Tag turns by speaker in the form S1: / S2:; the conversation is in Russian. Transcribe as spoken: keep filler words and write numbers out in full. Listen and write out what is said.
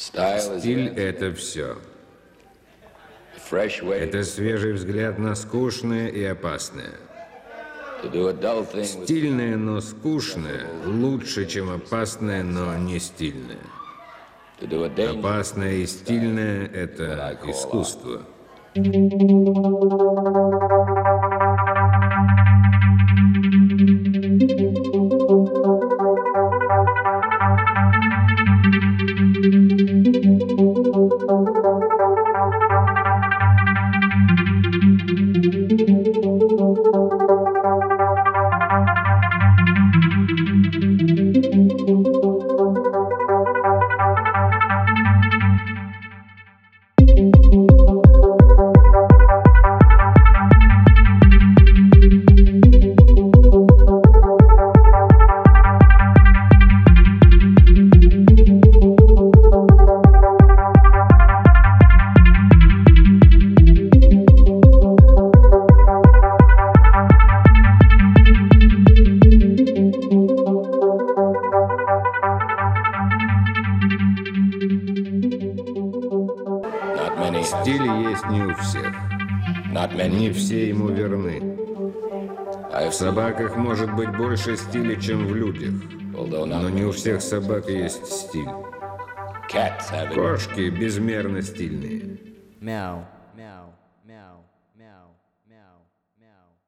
S1: Стиль — это все. Это свежий взгляд на скучное и опасное. Стильное, но скучное лучше, чем опасное, но не стильное. Опасное и стильное — это искусство. Стиль есть не у всех. Не все ему верны. В собаках может быть больше стиля, чем в людях. Но не у всех собак есть стиль. Кошки безмерно стильные.
S2: Мяу, мяу, мяу, мяу, мяу, мяу.